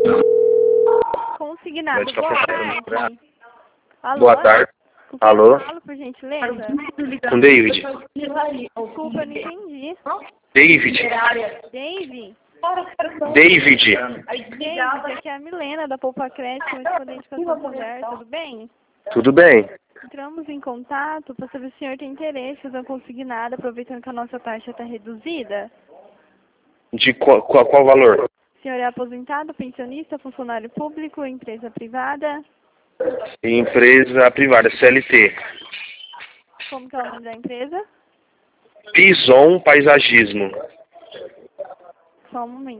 Consignado, boa tarde. Alô? Boa tarde. Com quem Alô? eu falo, por gentileza? Com David. Desculpa, eu não entendi. David. Dave? David. David, aqui é a Milena, da Poupa Crédito, correspondente com a Santander, tudo bem? Tudo bem? Entramos em contato para saber se o senhor tem interesse em fazer um consignado, aproveitando que a nossa taxa está reduzida. De qual valor? O senhor é aposentado, pensionista, funcionário público, empresa privada? Empresa privada, CLT. Como que é o nome da empresa? Pison Paisagismo. Só um momento.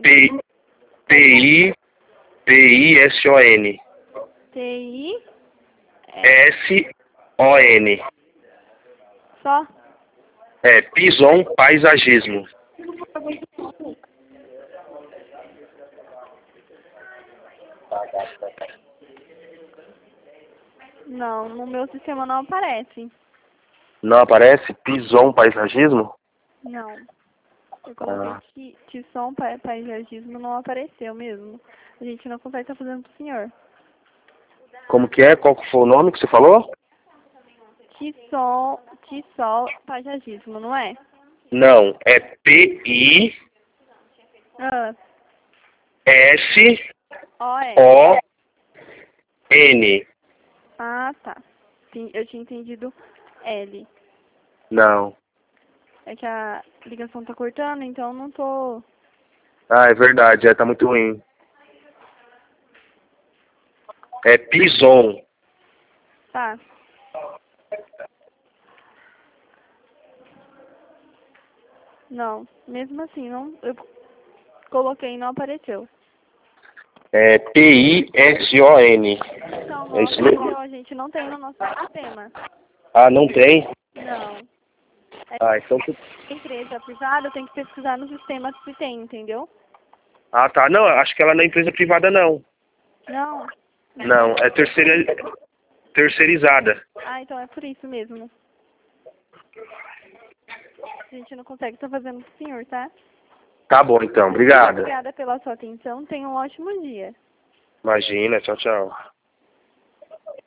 P-I-S-O-N. TI? S-O-N. Só? É, Pison Paisagismo. Não, no meu sistema não aparece. Não aparece? Pison Paisagismo? Não. Eu coloquei Tisson Paisagismo, não apareceu mesmo. A gente não consegue estar fazendo pro senhor. Como que é? Qual que foi o nome que você falou? Tissol Paisagismo, não é? Não, é P-I-S-O-N. Ah, ah, tá. Sim, eu tinha entendido L. Não. É que a ligação tá cortando, então não tô... Ah, é verdade, tá muito ruim. É Pison. Tá. Não, mesmo assim, não, eu coloquei e não apareceu. É P-I-S-O-N. Não, não É isso mesmo? apareceu, a gente não tem no nosso sistema. Ah, não tem? Não. Ah, então... Empresa privada, tem que pesquisar no sistema se tem, entendeu? Ah, tá. Não, acho que ela não é empresa privada, não. Não. Não, é terceirizada. Ah, então é por isso mesmo. A gente não consegue estar fazendo pro senhor, tá? Tá bom, então. Obrigado. Obrigada pela sua atenção. Tenha um ótimo dia. Imagina. Tchau, tchau.